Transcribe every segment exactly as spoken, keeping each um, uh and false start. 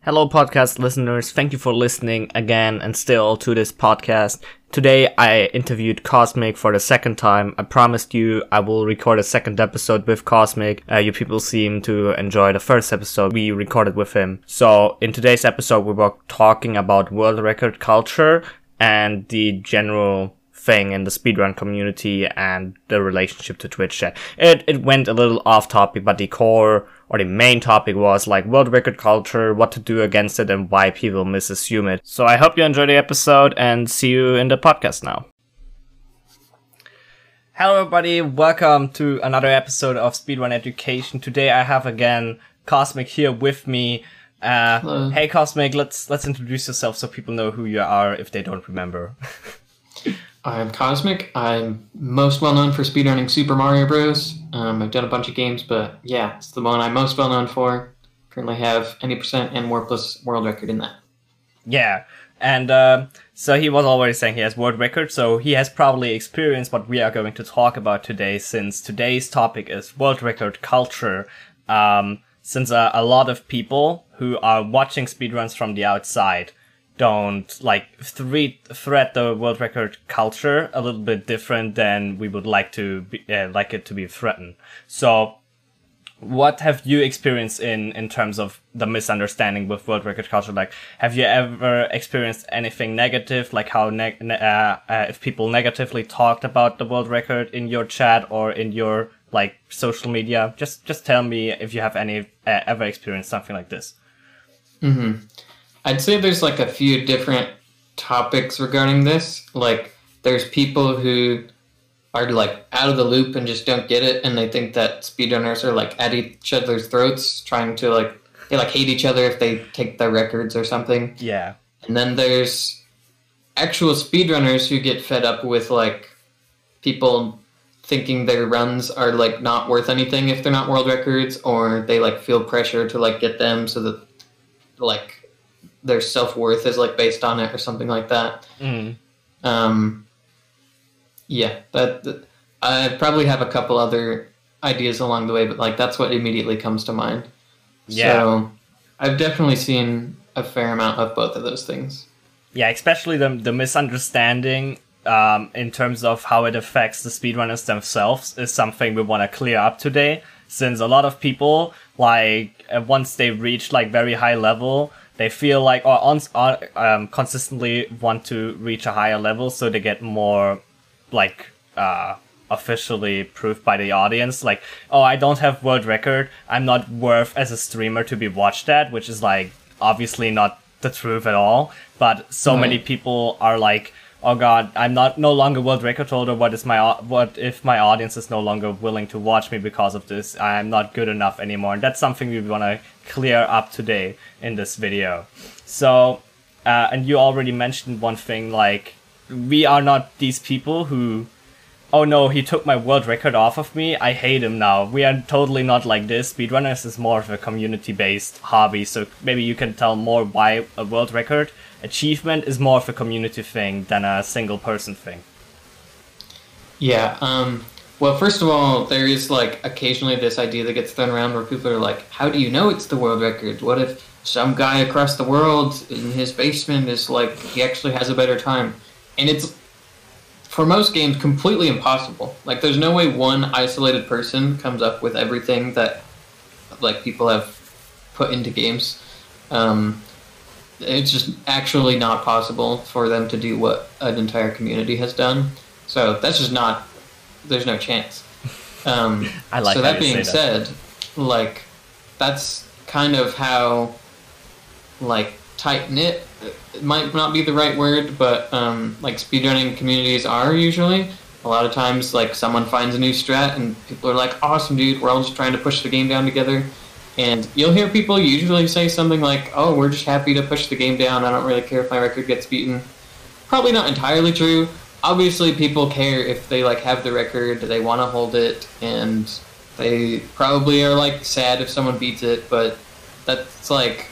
Hello, podcast listeners. Thank you for listening again and still to this podcast. Today, I interviewed Cosmic for the second time. I promised you I will record a second episode with Cosmic. Uh, you people seem to enjoy the first episode we recorded with him. So, in today's episode, we were talking about world record culture and the general thing in the speedrun community and the relationship to Twitch chat. It it went a little off topic, but the core or the main topic was like world record culture, what to do against it, and why people misassume it. So I hope you enjoy the episode and see you in the podcast now. Hello everybody, welcome to another episode of Speedrun Education. Today I have again Cosmic here with me. Uh, Hello. Hey Cosmic, let's let's introduce yourself so people know who you are if they don't remember. I'm Cosmic. I'm most well known for speedrunning Super Mario Bros. Um, I've done a bunch of games, but yeah, it's the one I'm most well known for. Currently have any percent and Warpless world record in that. Yeah, and uh, so he was already saying he has world record, so he has probably experienced what we are going to talk about today, since today's topic is world record culture. Um, since uh, a lot of people who are watching speedruns from the outside don't like thre- threat the world record culture a little bit different than we would like to be, uh, like it to be threatened. So what have you experienced in in terms of the misunderstanding with world record culture? Like, have you ever experienced anything negative, like how neg- uh, uh, if people negatively talked about the world record in your chat or in your like social media? Just just tell me if you have any uh, ever experienced something like this. Mm-hmm. I'd say there's like a few different topics regarding this. Like, there's people who are like out of the loop and just don't get it, and they think that speedrunners are like at each other's throats, trying to like they like hate each other if they take their records or something. Yeah. And then there's actual speedrunners who get fed up with like people thinking their runs are like not worth anything if they're not world records, or they like feel pressure to like get them so that like their self-worth is like based on it or something like that. Mm. Um, yeah, that, that I probably have a couple other ideas along the way, but like that's what immediately comes to mind. Yeah. So I've definitely seen a fair amount of both of those things. Yeah, especially the the misunderstanding um, in terms of how it affects the speedrunners themselves is something we want to clear up today, since a lot of people, like, uh, once they reach, like, very high level, they feel like, or on, on, um, consistently want to reach a higher level, so they get more, like, uh, officially proved by the audience, like, oh, I don't have world record, I'm not worth as a streamer to be watched at, which is, like, obviously not the truth at all, but so Right. many people are like, oh god, I'm not no longer world record holder. What is my what if my audience is no longer willing to watch me because of this? I'm not good enough anymore. And that's something we want to clear up today in this video. So, uh, and you already mentioned one thing, like, we are not these people who, oh no, he took my world record off of me, I hate him now. We are totally not like this. Speedrunners is more of a community-based hobby, so maybe you can tell more why a world record achievement is more of a community thing than a single person thing. Yeah, um, well, first of all, there is, like, occasionally this idea that gets thrown around where people are like, how do you know it's the world record? What if some guy across the world in his basement is, like, he actually has a better time? And it's, for most games, completely impossible. Like, there's no way one isolated person comes up with everything that, like, people have put into games. Um, it's just actually not possible for them to do what an entire community has done. So that's just not, there's no chance. Um, I like so how that you being say said, like, that's kind of how, like, tight-knit, it might not be the right word, but, um, like, speedrunning communities are usually. A lot of times, like, someone finds a new strat and people are like, awesome, dude, we're all just trying to push the game down together. And you'll hear people usually say something like, oh, we're just happy to push the game down, I don't really care if my record gets beaten. Probably not entirely true. Obviously, people care if they, like, have the record, they want to hold it, and they probably are, like, sad if someone beats it, but that's, like,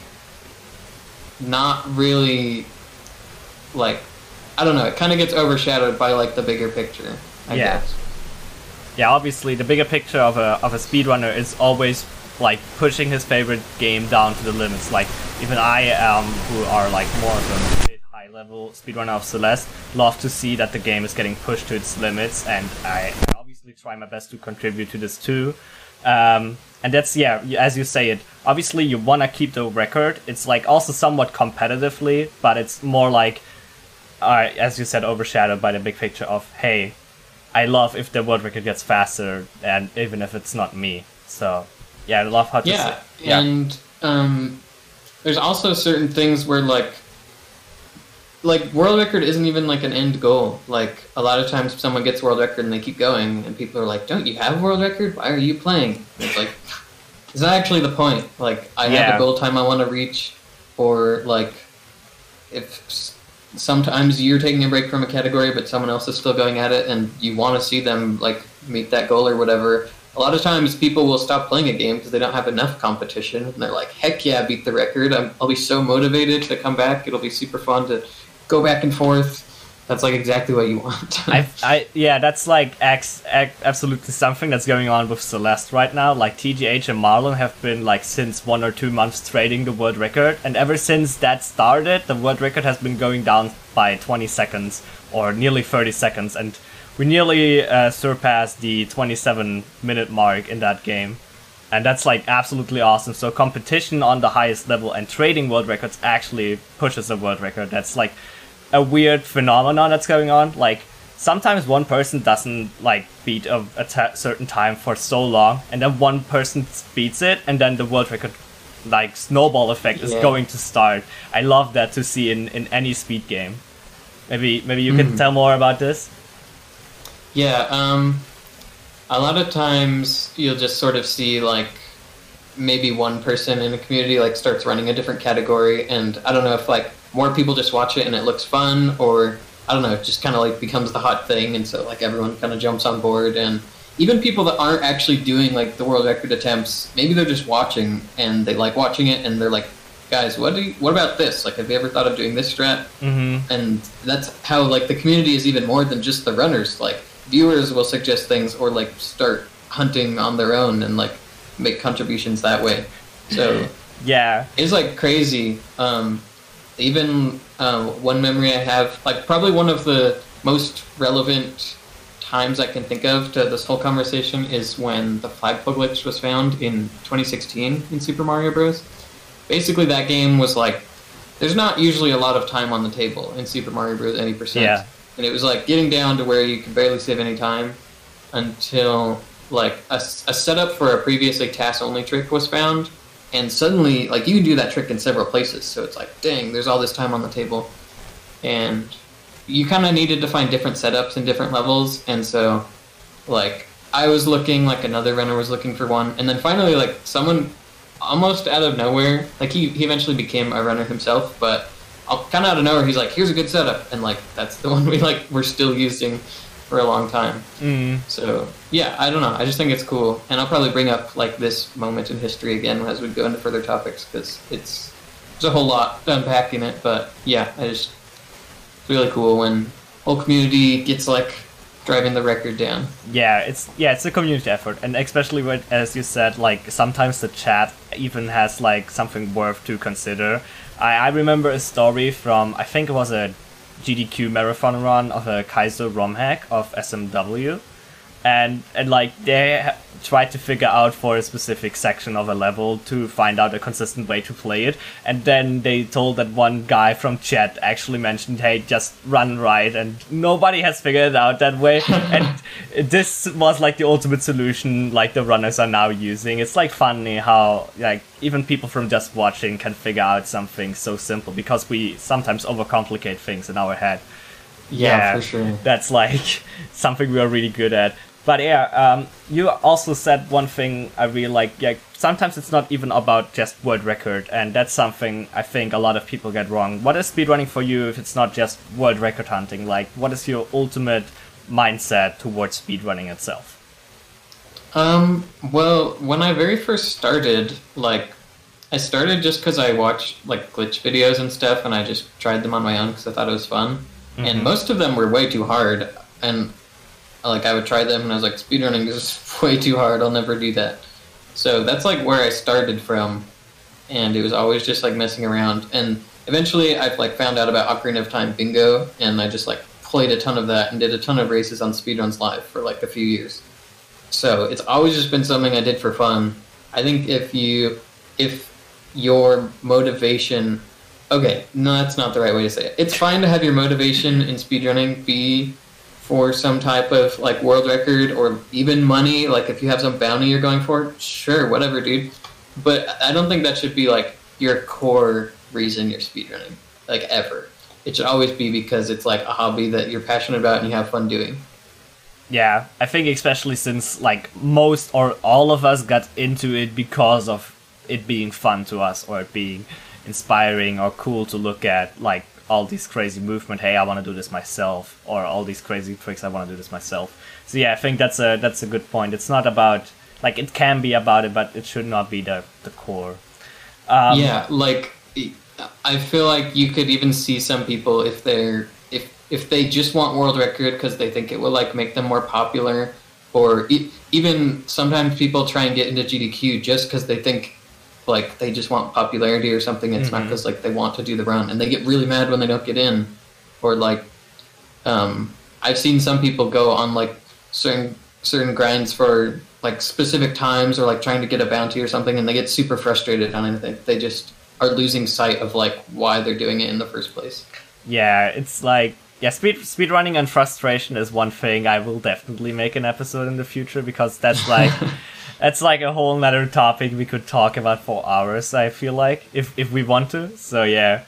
not really, like, I don't know, it kind of gets overshadowed by, like, the bigger picture, I Yeah. guess. Yeah, obviously the bigger picture of a of a speedrunner is always like pushing his favorite game down to the limits. Like even I, um, who are like more of a mid high level speedrunner of Celeste, love to see that the game is getting pushed to its limits, and I, I obviously try my best to contribute to this too. Um, and that's, yeah, as you say it, obviously you want to keep the record. It's like also somewhat competitively, but it's more like, uh, as you said, overshadowed by the big picture of, hey, I love if the world record gets faster, and even if it's not me. So, yeah, I love how to yeah, say, yeah, and um, there's also certain things where, like, like, world record isn't even, like, an end goal. Like, a lot of times someone gets world record and they keep going, and people are like, don't you have world record? Why are you playing? And it's like, is that actually the point? Like, I Yeah. have a goal time I want to reach, or, like, if s- sometimes you're taking a break from a category, but someone else is still going at it, and you want to see them, like, meet that goal or whatever. A lot of times people will stop playing a game because they don't have enough competition, and they're like, heck yeah, beat the record. I'm, I'll be so motivated to come back. It'll be super fun to go back and forth. That's like exactly what you want. I, I, yeah, that's like ex, ex, absolutely something that's going on with Celeste right now. Like T G H and Marlon have been like since one or two months trading the world record, and ever since that started, the world record has been going down by twenty seconds or nearly thirty seconds, and we nearly uh, surpassed the twenty-seven minute mark in that game. And that's like absolutely awesome. So competition on the highest level and trading world records actually pushes a world record. That's like a weird phenomenon that's going on. Like sometimes one person doesn't like beat a, a t- certain time for so long, and then one person beats it, and then the world record like snowball effect is Yeah. going to start. I love that to see in, in any speed game. Maybe maybe you can tell more about this. Yeah, um, a lot of times you'll just sort of see like maybe one person in a community like starts running a different category, and I don't know if like more people just watch it and it looks fun, or I don't know, it just kind of like becomes the hot thing, and so like everyone kind of jumps on board. And even people that aren't actually doing like the world record attempts, maybe they're just watching and they like watching it, and they're like, guys, what do you, what about this? Like, have you ever thought of doing this strat? Mm-hmm. And that's how like the community is even more than just the runners. Like viewers will suggest things or like start hunting on their own and like make contributions that way. So Yeah. it's like crazy. Um, even uh, one memory I have, like probably one of the most relevant times I can think of to this whole conversation is when the flagpole glitch was found in twenty sixteen in Super Mario Bros. Basically, that game was like, there's not usually a lot of time on the table in Super Mario Bros. Any percent. Yeah. And it was like getting down to where you could barely save any time until like a, a setup for a previously task-only trick was found. And suddenly, like, you can do that trick in several places. So it's like, dang, there's all this time on the table. And you kind of needed to find different setups and different levels. And so, like, I was looking, like, another runner was looking for one. And then finally, like, someone almost out of nowhere, like, he, he eventually became a runner himself. But kind of out of nowhere, he's like, here's a good setup. And, like, that's the one we, like, we're still using for a long time. Mm. So, yeah, I don't know. I just think it's cool. And I'll probably bring up, like, this moment in history again as we go into further topics, because it's, there's a whole lot to unpack in it. But, yeah, I just, it's really cool when whole community gets, like, driving the record down. Yeah, it's yeah, it's a community effort, and especially when, as you said, like, sometimes the chat even has, like, something worth to consider. I, I remember a story from, I think it was a G D Q marathon run of a Kaiser ROM hack of S M W, and and like they ha- tried to figure out for a specific section of a level to find out a consistent way to play it, and then they told that one guy from chat actually mentioned, hey, just run right, and nobody has figured it out that way. And this was like the ultimate solution, like the runners are now using. It's like funny how like even people from just watching can figure out something so simple, because we sometimes overcomplicate things in our head. Yeah, for sure. That's like something we are really good at. But yeah, um, you also said one thing I really like. Yeah, sometimes it's not even about just world record, and that's something I think a lot of people get wrong. What is speedrunning for you if it's not just world record hunting? Like, what is your ultimate mindset towards speedrunning itself? Um, well, when I very first started, like, I started just because I watched, like, glitch videos and stuff, and I just tried them on my own because I thought it was fun. Mm-hmm. And most of them were way too hard, and, like, I would try them, and I was like, speedrunning is way too hard, I'll never do that. So that's like where I started from, and it was always just like messing around. And eventually, I've like found out about Ocarina of Time Bingo, and I just like played a ton of that and did a ton of races on Speedruns Live for like a few years. So it's always just been something I did for fun. I think if you, if your motivation, okay, no, that's not the right way to say it. It's fine to have your motivation in speedrunning be for some type of like world record or even money. Like if you have some bounty you're going for, sure, whatever, dude. But I don't think that should be like your core reason you're speedrunning, like ever. It should always be because it's like a hobby that you're passionate about and you have fun doing. Yeah, I think especially since like most or all of us got into it because of it being fun to us or it being inspiring or cool to look at, like all these crazy movement, hey, I want to do this myself, or all these crazy tricks, I want to do this myself. So yeah, I think that's a that's a good point. It's not about, like, it can be about it, but it should not be the, the core. Um, yeah, like, I feel like you could even see some people if they're if if they just want world record because they think it will like make them more popular, or e- even sometimes people try and get into G D Q just because they think like they just want popularity or something. It's mm-hmm. not because like they want to do the run, and they get really mad when they don't get in, or like um, I've seen some people go on like certain certain grinds for like specific times or like trying to get a bounty or something, and they get super frustrated on anything. They just are losing sight of like why they're doing it in the first place. Yeah, it's like yeah, speed speedrunning and frustration is one thing. I will definitely make an episode in the future because that's like that's like a whole nother topic we could talk about for hours, I feel like, if if we want to. So yeah.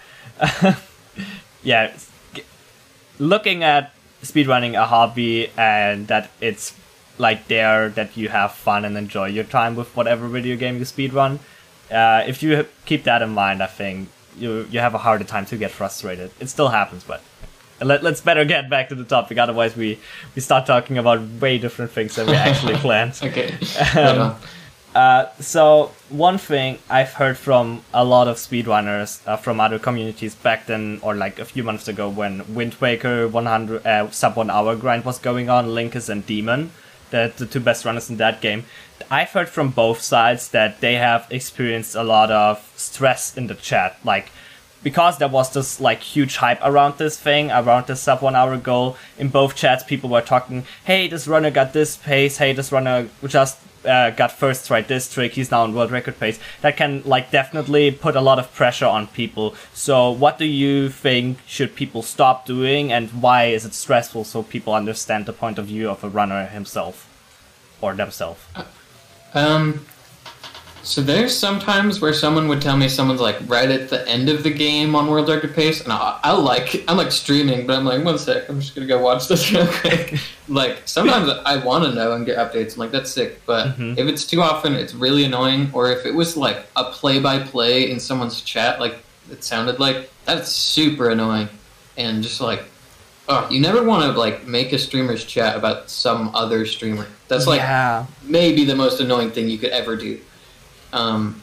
yeah. Looking at speedrunning a hobby and that it's like there that you have fun and enjoy your time with whatever video game you speedrun. Uh, if you keep that in mind, I think you you have a harder time to get frustrated. It still happens, but let, let's better get back to the topic. Otherwise, we, we start talking about way different things than we actually planned. Okay. Um, uh, so one thing I've heard from a lot of speedrunners uh, from other communities back then, or like a few months ago, when Wind Waker one hundred uh, sub one hour grind was going on, Linkus and Demon, the, the two best runners in that game. I've heard from both sides that they have experienced a lot of stress in the chat, like because there was this like huge hype around this thing, around this sub one hour goal. In both chats, people were talking, hey, this runner got this pace, hey, this runner just uh, got first tried this trick, he's now on world record pace. That can like definitely put a lot of pressure on people. So what do you think should people stop doing, and why is it stressful, so people understand the point of view of a runner himself or themselves? Um, so there's sometimes where someone would tell me someone's like right at the end of the game on world record pace, and I, I like I'm like streaming, but I'm like, one sec, I'm just gonna go watch this real quick. Like sometimes I want to know and get updates. I'm like, that's sick, but mm-hmm. if it's too often, it's really annoying. Or if it was like a play by play in someone's chat, like it sounded like, that's super annoying, and just like. Oh, you never want to like make a streamer's chat about some other streamer. That's like yeah. maybe the most annoying thing you could ever do. Um,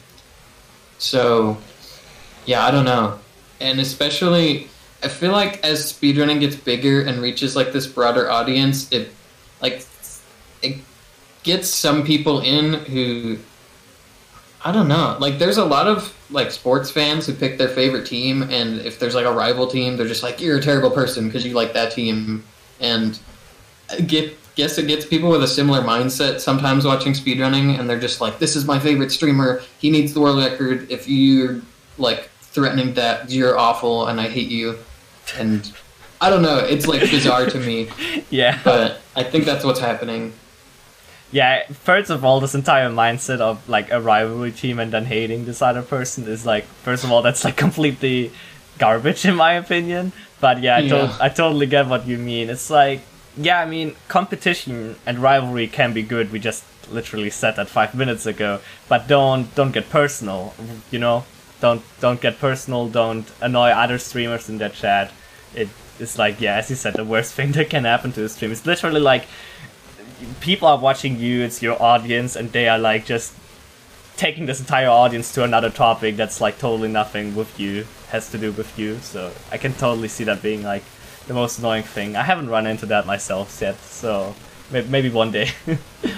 so, yeah, I don't know. And especially, I feel like as speedrunning gets bigger and reaches like this broader audience, it like it gets some people in who, I don't know. Like, there's a lot of like sports fans who pick their favorite team, and if there's like a rival team, they're just like, you're a terrible person because you like that team. And I get guess it gets people with a similar mindset sometimes watching speedrunning, and they're just like, this is my favorite streamer, he needs the world record. If you're like threatening that, you're awful and I hate you. And I don't know, it's like bizarre to me. Yeah. But I think that's what's happening. Yeah, first of all, this entire mindset of like a rivalry team and then hating this other person is like, first of all, that's like completely garbage in my opinion. But yeah, I, yeah. To- I totally get what you mean. It's like, yeah, I mean, competition and rivalry can be good. We just literally said that five minutes ago. But don't don't get personal, you know? Don't don't get personal. Don't annoy other streamers in that chat. It is like, yeah, as you said, the worst thing that can happen to a stream. It's literally like, people are watching you, it's your audience, and they are like just taking this entire audience to another topic that's like totally nothing with you, has to do with you. So I can totally see that being like the most annoying thing. I haven't run into that myself yet, so maybe one day.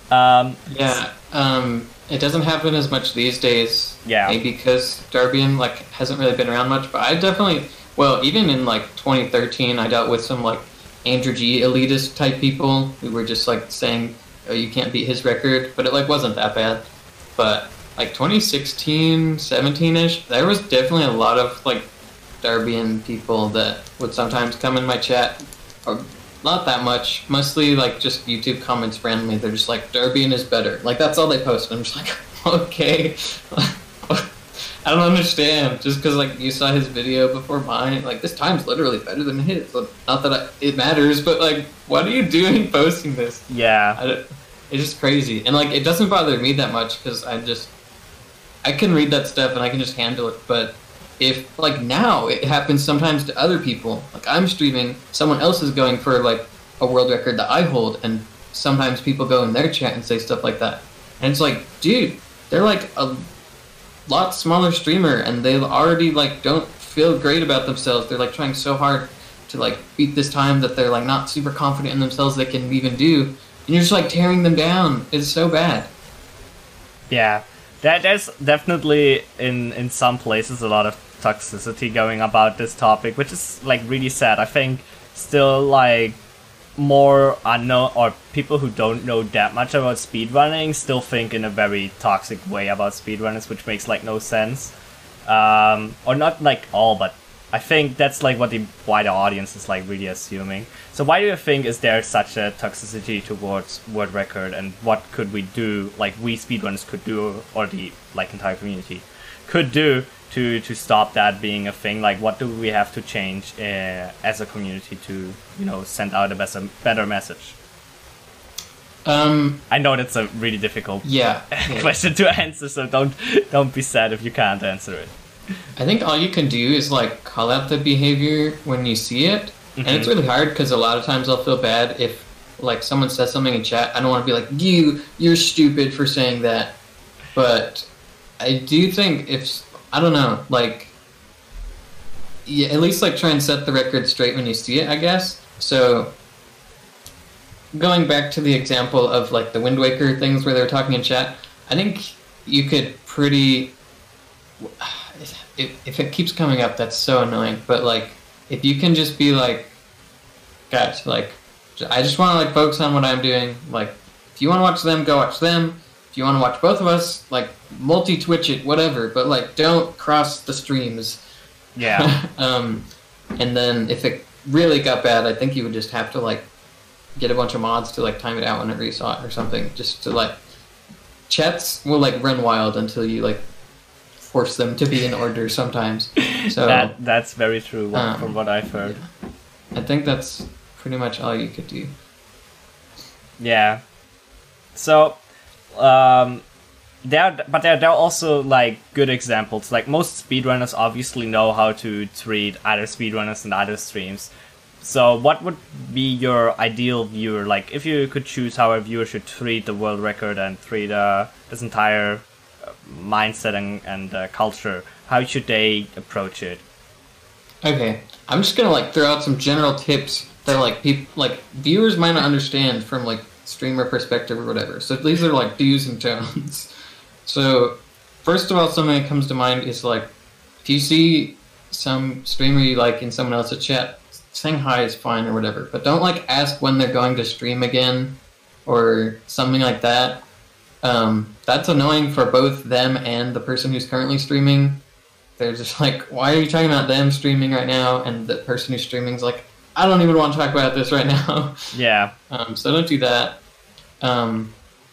Um, Yeah, um, it doesn't happen as much these days. Yeah. Maybe because Darbian like hasn't really been around much. But I definitely, well, even in like twenty thirteen, I dealt with some like Andrew G elitist type people who were just like saying, "Oh, you can't beat his record," but it like wasn't that bad. But like twenty sixteen, seventeen-ish, there was definitely a lot of like Darbian people that would sometimes come in my chat, or not that much, mostly like just YouTube comments randomly. They're just like, Darbian is better. Like that's all they post. And I'm just like, okay. I don't understand. Just because like you saw his video before mine, like this time's literally better than his. Not that I, it matters, but like, what are you doing posting this? Yeah. I don't, it's just crazy. And like, it doesn't bother me that much because I just, I can read that stuff and I can just handle it. But if like now it happens sometimes to other people, like I'm streaming, someone else is going for like a world record that I hold, and sometimes people go in their chat and say stuff like that. And it's like, dude, they're like a lot smaller streamer and they already like don't feel great about themselves. They're like trying so hard to like beat this time that they're like not super confident in themselves they can even do. And you're just like tearing them down. It's so bad. Yeah. That there's definitely in in some places a lot of toxicity going about this topic, which is like really sad. I think still like more unknown, or people who don't know that much about speedrunning still think in a very toxic way about speedrunners, which makes like no sense. Um, or not like all, but I think that's like what the wider audience is like really assuming. So why do you think is there such a toxicity towards world record, and what could we do, like we speedrunners could do, or the like entire community could do to to stop that being a thing? Like what do we have to change uh, as a community to, you know, send out a better, better message? Um, I know that's a really difficult yeah, yeah. question to answer, so don't don't be sad if you can't answer it. I think all you can do is like call out the behavior when you see it, mm-hmm. and it's really hard because a lot of times I'll feel bad if like someone says something in chat. I don't want to be like, you, you're stupid for saying that, but I do think if I don't know, like, yeah, at least like try and set the record straight when you see it, I guess. So going back to the example of like the Wind Waker things where they were talking in chat, I think you could pretty. If, if it keeps coming up, that's so annoying. But like, if you can just be like, guys, like, I just want to like focus on what I'm doing. Like, if you want to watch them, go watch them. If you want to watch both of us, like, multi-twitch it, whatever. But like, don't cross the streams. Yeah. um, and then if it really got bad, I think you would just have to like get a bunch of mods to like time it out whenever you saw it or something, just to like. Chats will like run wild until you like. Force them to be in order sometimes. So that that's very true um, from what I've heard. I think that's pretty much all you could do. Yeah. So, um, there, but there, there are also like good examples. Like most speedrunners obviously know how to treat other speedrunners and other streams. So, what would be your ideal viewer? Like, if you could choose how a viewer should treat the world record and treat uh, this entire mindset and, and uh, culture, how should they approach it? Okay, I'm just gonna like throw out some general tips that like people like viewers might not understand from like streamer perspective or whatever. So these are like do's and don'ts. So first of all, something that comes to mind is like if you see some streamer you like in someone else's chat, saying hi is fine or whatever, but don't like ask when they're going to stream again or something like that. Um, that's annoying for both them and the person who's currently streaming. They're just like, why are you talking about them streaming right now? And the person who's streaming is like, I don't even want to talk about this right now. Yeah. Um, so don't do that. Um,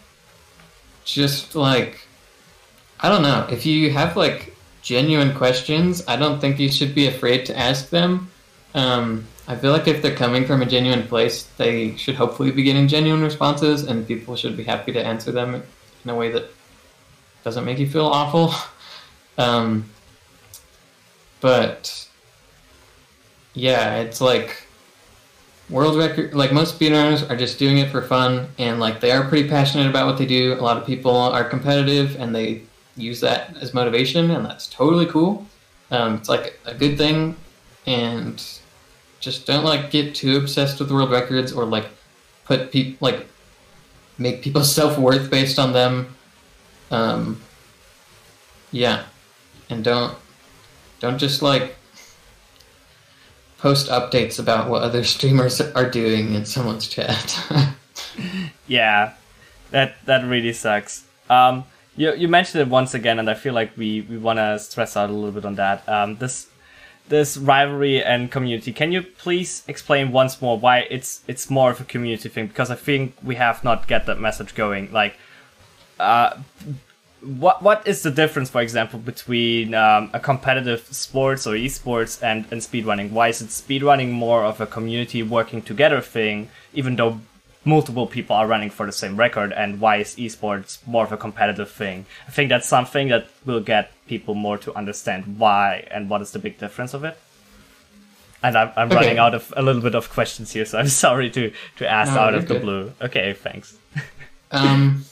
just like, I don't know. If you have like genuine questions, I don't think you should be afraid to ask them. Um, I feel like if they're coming from a genuine place, they should hopefully be getting genuine responses, and people should be happy to answer them in a way that doesn't make you feel awful. Um, but yeah, it's like world record. Like most speedrunners are just doing it for fun, and like they are pretty passionate about what they do. A lot of people are competitive, and they use that as motivation, and that's totally cool. Um, it's like a good thing, and just don't like get too obsessed with world records or like put people like make people's self-worth based on them. Um, yeah. And don't don't just like post updates about what other streamers are doing in someone's chat. Yeah, that that really sucks. Um, you you mentioned it once again, and I feel like we, we want to stress out a little bit on that. Um, this this rivalry and community. Can you please explain once more why it's it's more of a community thing? Because I think we have not get that message going. Like, uh, what what is the difference, for example, between um, a competitive sports or esports and and speedrunning? Why is it speedrunning more of a community working together thing, even though multiple people are running for the same record, and why is esports more of a competitive thing? I think that's something that will get people more to understand why and what is the big difference of it. And I'm, I'm okay. running out of a little bit of questions here, so I'm sorry to, to ask no, out of the good. blue. Okay, thanks. um.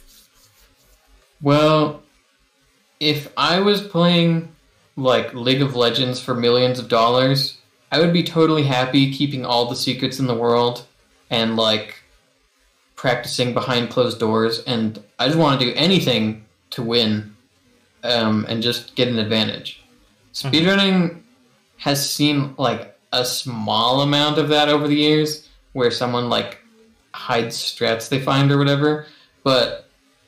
Well, if I was playing like League of Legends for millions of dollars, I would be totally happy keeping all the secrets in the world and like practicing behind closed doors, and I just want to do anything to win um, and just get an advantage. Speedrunning mm-hmm. has seen like a small amount of that over the years, where someone like hides strats they find or whatever, but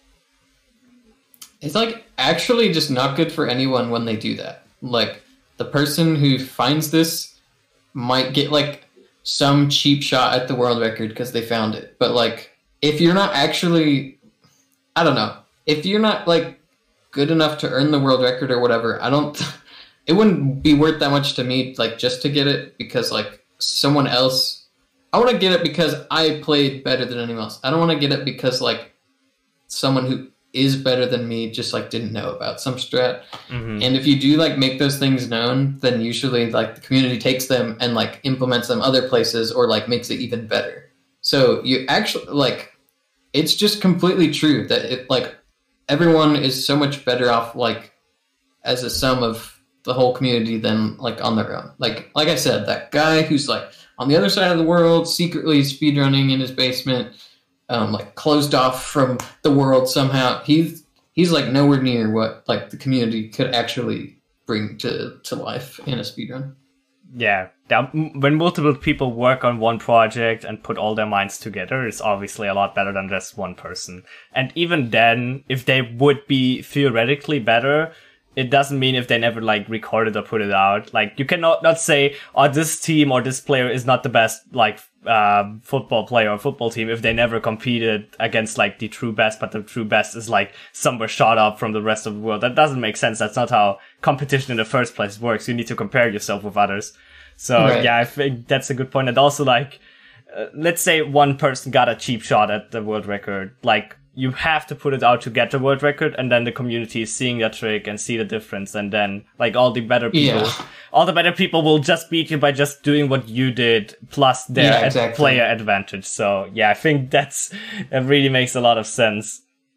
it's like actually just not good for anyone when they do that. Like the person who finds this might get like some cheap shot at the world record because they found it. But like, if you're not actually, I don't know, if you're not like good enough to earn the world record or whatever, I don't, it wouldn't be worth that much to me, like just to get it because like someone else, I want to get it because I played better than anyone else. I don't want to get it because like someone who is better than me just like didn't know about some strat. Mm-hmm. And if you do like make those things known, then usually like the community takes them and like implements them other places or like makes it even better. So you actually like, it's just completely true that it like everyone is so much better off like as a sum of the whole community than like on their own. Like like I said, that guy who's like on the other side of the world secretly speedrunning in his basement, Um, like closed off from the world somehow. He's he's like nowhere near what like the community could actually bring to, to life in a speedrun. Yeah, when multiple people work on one project and put all their minds together, it's obviously a lot better than just one person. And even then, if they would be theoretically better, it doesn't mean if they never like recorded or put it out. Like you cannot not say, oh, this team or this player is not the best like uh, football player or football team if they never competed against like the true best, but the true best is like somewhere shot up from the rest of the world. That doesn't make sense. That's not how competition in the first place works. You need to compare yourself with others. So right. yeah, I think that's a good point. And also like, uh, let's say one person got a cheap shot at the world record, like you have to put it out to get the world record, and then the community is seeing that trick and see the difference, and then like all the better people, yeah. all the better people will just beat you by just doing what you did plus their yeah, exactly. ad- player advantage. So yeah, I think that's that really makes a lot of sense.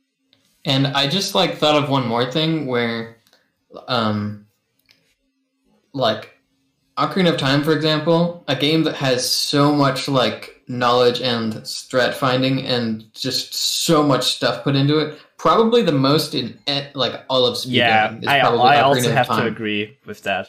And I just like thought of one more thing where, um, like Ocarina of Time, for example, a game that has so much like knowledge and strat finding and just so much stuff put into it. Probably the most in like all of speedrunning. Yeah, is I, probably I Ocarina also of have Time. to agree with that.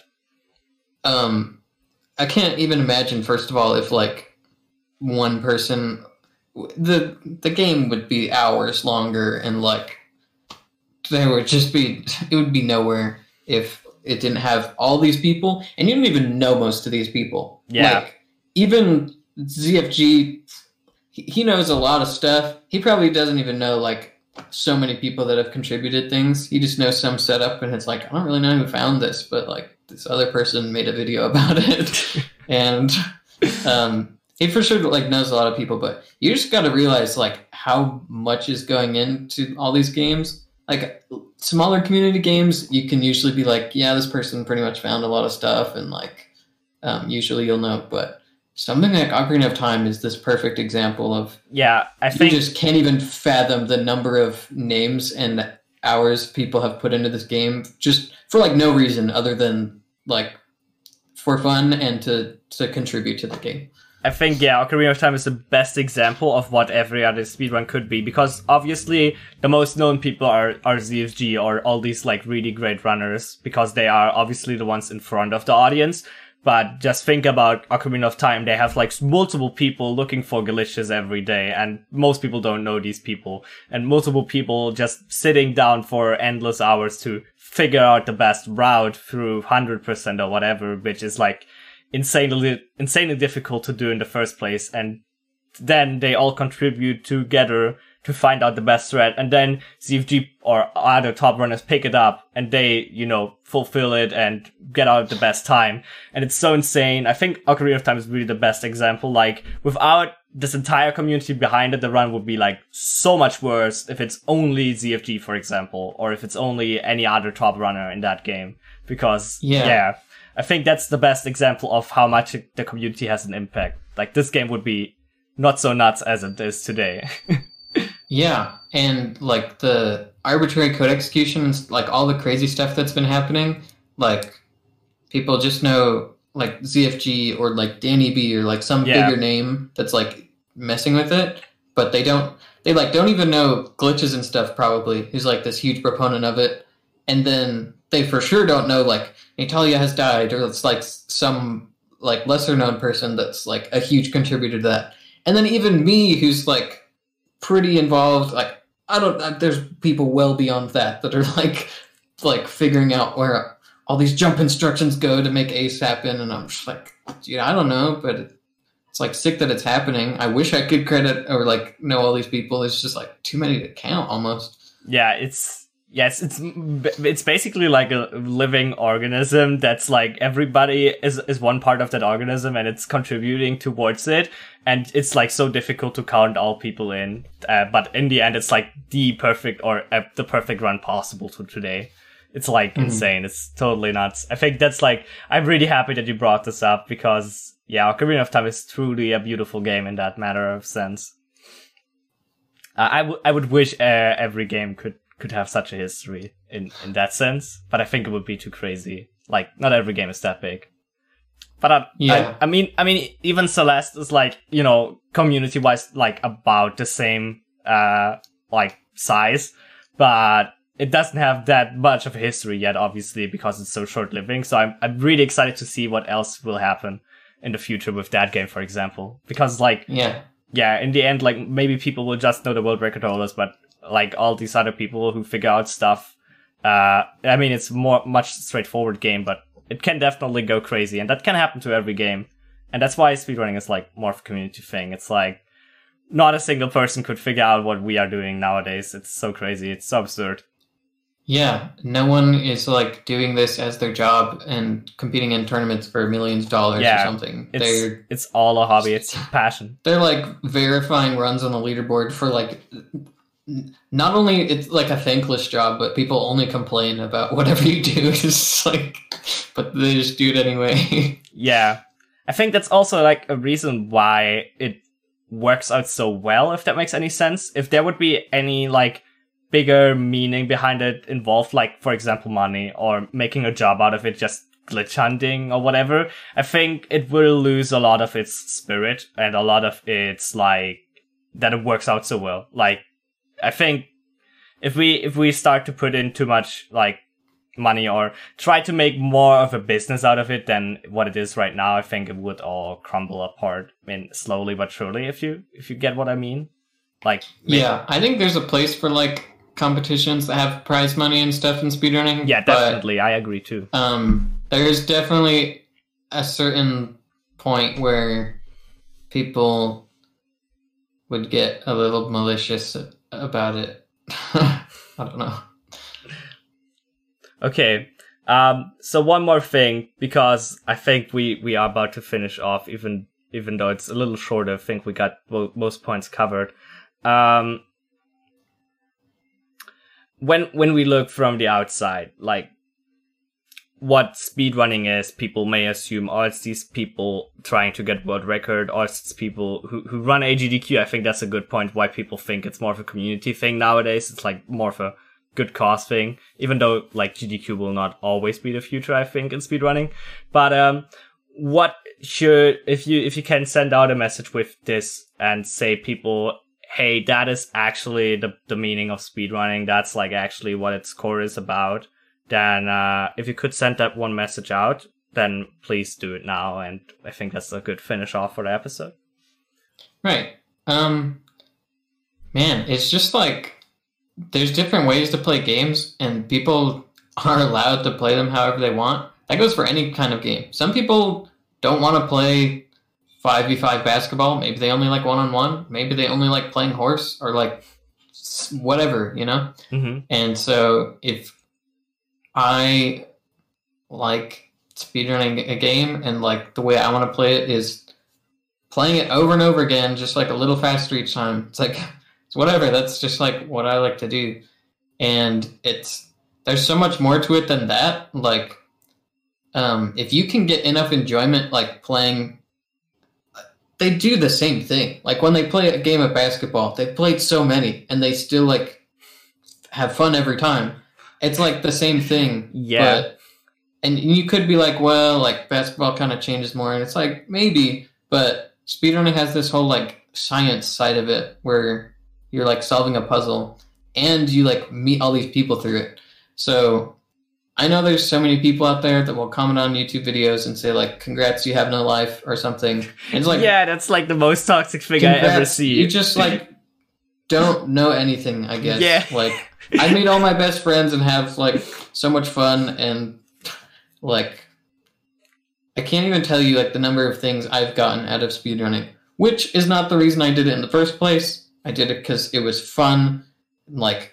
Um, I can't even imagine. First of all, if like one person, the the game would be hours longer, and like there would just be it would be nowhere if it didn't have all these people, and you don't even know most of these people. Yeah, like even Z F G, he knows a lot of stuff. He probably doesn't even know like so many people that have contributed things. He just knows some setup, and it's like, I don't really know who found this, but like this other person made a video about it. And um, he for sure like knows a lot of people, but you just got to realize like how much is going into all these games. Like smaller community games, you can usually be like, yeah, this person pretty much found a lot of stuff, and like um, usually you'll know. But something like Ocarina of Time is this perfect example of yeah, I think you just can't even fathom the number of names and hours people have put into this game just for like no reason other than like for fun and to to contribute to the game. I think, yeah, Ocarina of Time is the best example of what every other speedrun could be, because obviously the most known people are, are Z F G or all these like really great runners, because they are obviously the ones in front of the audience. But just think about Ocarina of Time, they have like multiple people looking for glitches every day, and most people don't know these people, and multiple people just sitting down for endless hours to figure out the best route through one hundred percent or whatever, which is like insanely insanely difficult to do in the first place. And then they all contribute together to find out the best thread, and then Z F G or other top runners pick it up and they, you know, fulfill it and get out the best time. And it's so insane. I think Ocarina of Time is really the best example. Like, without this entire community behind it, the run would be like so much worse if it's only Z F G, for example, or if it's only any other top runner in that game. Because, yeah, yeah I think that's the best example of how much the community has an impact. Like, this game would be not so nuts as it is today. Yeah, and like the arbitrary code executions, like all the crazy stuff that's been happening, like people just know like Z F G or like Danny B or like some yeah. bigger name that's like messing with it, but they don't, they like don't even know glitches and stuff probably, who's like this huge proponent of it. And then they for sure don't know like Natalia has died, or it's like some like lesser known person that's like a huge contributor to that. And then even me, who's like pretty involved, like I don't, there's people well beyond that that are like like figuring out where all these jump instructions go to make Ace happen, and I'm just like, dude, I don't know, but it's like sick that it's happening. I wish I could credit or like know all these people. It's just like too many to count almost. Yeah, it's yes, it's it's basically like a living organism that's like everybody is is one part of that organism and it's contributing towards it, and it's like so difficult to count all people in. Uh, but in the end, it's like the perfect or uh, the perfect run possible to today. It's like mm-hmm. insane. It's totally nuts. I think that's like, I'm really happy that you brought this up, because yeah, Ocarina of Time is truly a beautiful game in that matter of sense. Uh, I would I would wish uh, every game could. could have such a history in, in that sense, but I think it would be too crazy. Like, not every game is that big. But I, yeah. I, I mean, I mean, even Celeste is like, you know, community-wise, like about the same, uh, like size, but it doesn't have that much of a history yet, obviously, because it's so short-living. So I'm, I'm really excited to see what else will happen in the future with that game, for example, because like, yeah, yeah, in the end, like maybe people will just know the world record holders, but like all these other people who figure out stuff. Uh, I mean, it's more much straightforward game, but it can definitely go crazy, and that can happen to every game. And that's why speedrunning is like more of a community thing. It's like not a single person could figure out what we are doing nowadays. It's so crazy. It's so absurd. Yeah, no one is like doing this as their job and competing in tournaments for millions of dollars yeah, or something. It's, they're it's all a hobby. It's passion. They're like verifying runs on the leaderboard for like, not only it's like a thankless job, but people only complain about whatever you do. It's like, but they just do it anyway. Yeah. I think that's also like a reason why it works out so well, if that makes any sense. If there would be any like bigger meaning behind it involved, like for example money or making a job out of it, just glitch hunting or whatever, I think it will lose a lot of its spirit and a lot of its like that it works out so well. Like I think if we if we start to put in too much like money or try to make more of a business out of it than what it is right now, I think it would all crumble apart. I mean, slowly but surely, if you if you get what I mean. Like maybe. Yeah, I think there's a place for like competitions that have prize money and stuff in speedrunning. Yeah, definitely. But, I agree too. Um, there's definitely a certain point where people would get a little malicious about it. I don't know. Okay. Um, so one more thing, because I think we, we are about to finish off, even even though it's a little shorter. I think we got most points covered. Um, when when we look from the outside, like what speedrunning is, people may assume, oh, it's these people trying to get world record, or it's people who, who run A G D Q. I think that's a good point why people think it's more of a community thing nowadays. It's like more of a good cause thing, even though like G D Q will not always be the future, I think, in speedrunning. But um, what should, if you if you can send out a message with this and say people, hey, that is actually the the meaning of speedrunning. That's like actually what its core is about. Then uh, if you could send that one message out, then please do it now. And I think that's a good finish off for the episode. Right. Um, man, it's just like there's different ways to play games, and people are allowed to play them however they want. That goes for any kind of game. Some people don't want to play five v five basketball. Maybe they only like one-on-one. Maybe they only like playing horse or like whatever, you know? Mm-hmm. And so if I like speedrunning a game and like the way I want to play it is playing it over and over again, just like a little faster each time. It's like, it's whatever. That's just like what I like to do. And it's, there's so much more to it than that. Like, Um, if you can get enough enjoyment, like playing, they do the same thing. Like when they play a game of basketball, they've played so many and they still like have fun every time. It's like the same thing. Yeah. But, and you could be like, well, like basketball kind of changes more. And it's like, maybe, but speedrunning has this whole like science side of it where you're like solving a puzzle and you like meet all these people through it. So I know there's so many people out there that will comment on YouTube videos and say like, congrats, you have no life or something. And it's like, yeah, that's like the most toxic thing I ever see. You just like don't know anything, I guess. Yeah. Like I meet all my best friends and have like so much fun, and like I can't even tell you like the number of things I've gotten out of speedrunning, which is not the reason I did it in the first place. I did it because it was fun. Like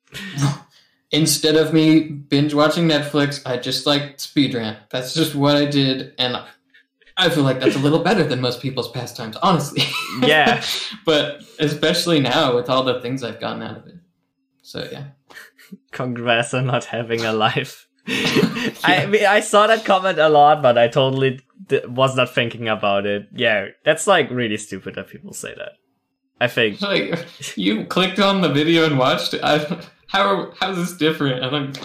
instead of me binge watching Netflix, I just like speedrun. That's just what I did, and I feel like that's a little better than most people's pastimes, honestly. Yeah. But especially now with all the things I've gotten out of it. So yeah. Congrats on not having a life. yeah. I mean, I saw that comment a lot, but I totally d- was not thinking about it. Yeah, that's like really stupid that people say that. I think. Like, you clicked on the video and watched it. I, how how is this different? I don't.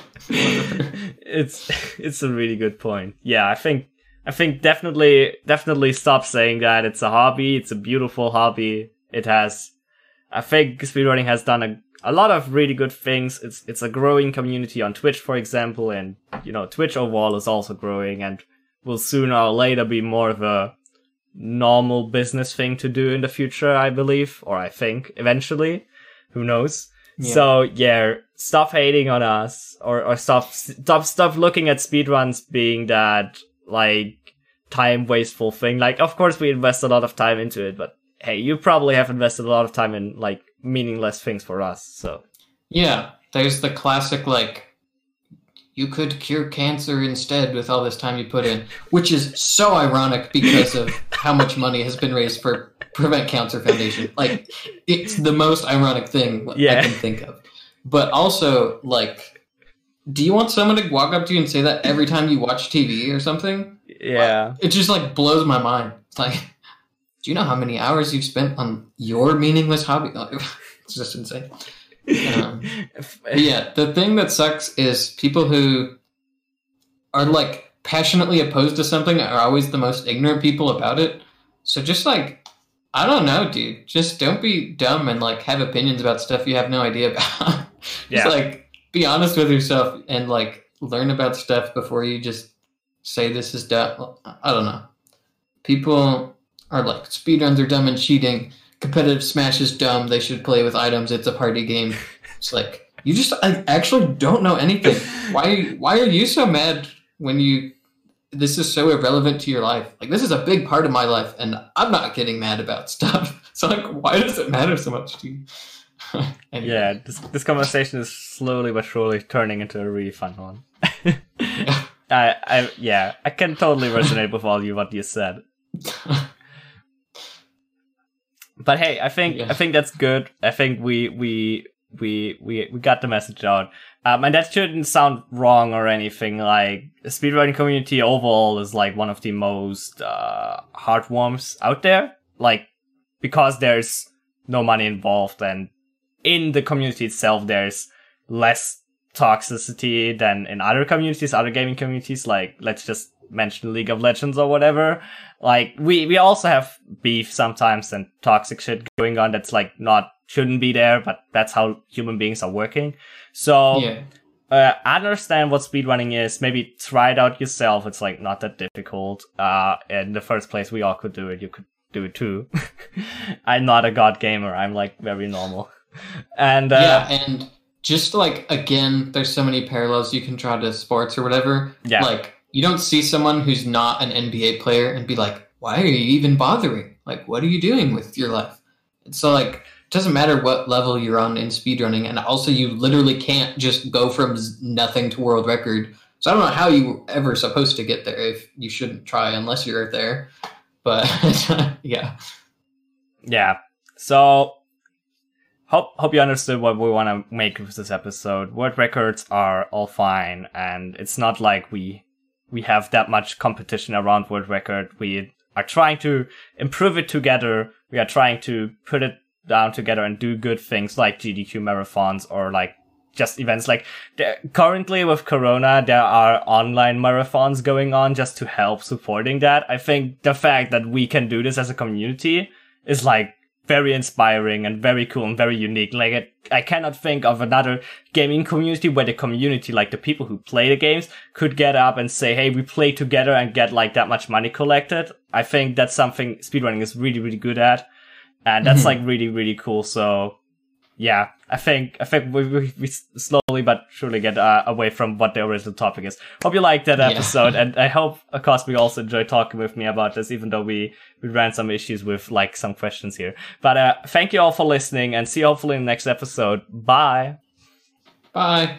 it's it's a really good point. Yeah, I think I think definitely definitely stop saying that. It's a hobby. It's a beautiful hobby. It has. I think speedrunning has done a a lot of really good things. It's it's a growing community on Twitch, for example, and you know Twitch overall is also growing, and will sooner or later be more of a normal business thing to do in the future, I believe, or I think eventually. Who knows? Yeah. So yeah, stop hating on us, or or stop stop stop looking at speedruns being that like time wasteful thing. Like, of course we invest a lot of time into it, but hey, you probably have invested a lot of time in like meaningless things for us. So yeah, there's the classic like, you could cure cancer instead with all this time you put in, which is so ironic because of how much money has been raised for Prevent Cancer Foundation. Like, it's the most ironic thing yeah. I can think of. But also, like, do you want someone to walk up to you and say that every time you watch T V or something? Yeah. It just, like, blows my mind. It's like, do you know how many hours you've spent on your meaningless hobby? It's just insane. Um, yeah, the thing that sucks is people who are like passionately opposed to something are always the most ignorant people about it. So just like, I don't know, dude, just don't be dumb and like have opinions about stuff you have no idea about. Yeah. Just like be honest with yourself and like learn about stuff before you just say this is dumb. I don't know. People are like, speedruns are dumb and cheating. Competitive Smash is dumb. They should play with items. It's a party game. It's like, you just I actually don't know anything. Why Why are you so mad when you... This is so irrelevant to your life. Like, this is a big part of my life, and I'm not getting mad about stuff. So, like, why does it matter so much to you? Anyway. Yeah, this, this conversation is slowly but surely turning into a really fun one. yeah. I, I, yeah, I can totally resonate with all you what you said. But hey, I think yeah. I think that's good. I think we we we we we got the message out. Um, and that shouldn't sound wrong or anything. Like, the speedrunning community overall is like one of the most uh, heartwarmers out there. Like, because there's no money involved, and in the community itself, there's less toxicity than in other communities, other gaming communities. Like, let's just mention League of Legends or whatever. Like, we, we also have beef sometimes and toxic shit going on that's, like, not, shouldn't be there, but that's how human beings are working. So, Yeah. uh, understand what speedrunning is, maybe try it out yourself. It's, like, not that difficult. Uh, in the first place, we all could do it. You could do it too. I'm not a god gamer. I'm, like, very normal. And, uh, yeah, and just, like, again, there's so many parallels you can draw to sports or whatever. Yeah. Like, you don't see someone who's not an N B A player and be like, why are you even bothering? Like, what are you doing with your life? And so, like, it doesn't matter what level you're on in speedrunning, and also you literally can't just go from nothing to world record. So I don't know how you were ever supposed to get there if you shouldn't try unless you're there. But, yeah. Yeah. So, hope hope you understood what we want to make with this episode. World records are all fine, and it's not like we we have that much competition around world record. We are trying to improve it together. We are trying to put it down together and do good things like G D Q marathons or like just events. Like there, currently with Corona, there are online marathons going on just to help supporting that. I think the fact that we can do this as a community is like very inspiring and very cool and very unique. Like, it, I cannot think of another gaming community where the community, like the people who play the games, could get up and say, hey, we play together and get like that much money collected. I think that's something speedrunning is really, really good at. And that's like really, really cool. So yeah, I think, I think we, we, we slowly but surely get uh, away from what the original topic is. Hope you liked that episode. Yeah. And I hope, of course, we also enjoyed talking with me about this, even though we, we ran some issues with like some questions here. But uh, thank you all for listening, and see you hopefully in the next episode. Bye. Bye.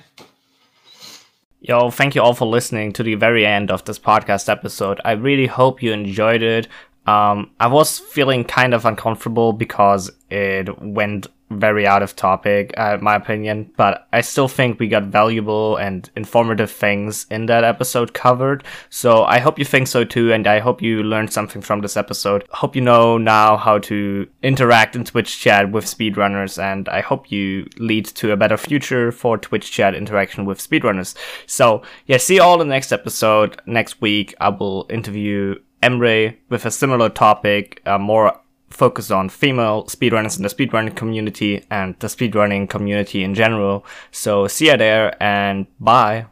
Yo, thank you all for listening to the very end of this podcast episode. I really hope you enjoyed it. Um, I was feeling kind of uncomfortable because it went very out of topic, uh, in my opinion, but I still think we got valuable and informative things in that episode covered. So I hope you think so too, and I hope you learned something from this episode. Hope you know now how to interact in Twitch chat with speedrunners, and I hope you lead to a better future for Twitch chat interaction with speedrunners. So yeah, see you all in the next episode. Next week I will interview Emre with a similar topic, uh, more focus on female speedrunners in the speedrunning community and the speedrunning community in general. So see ya there, and bye.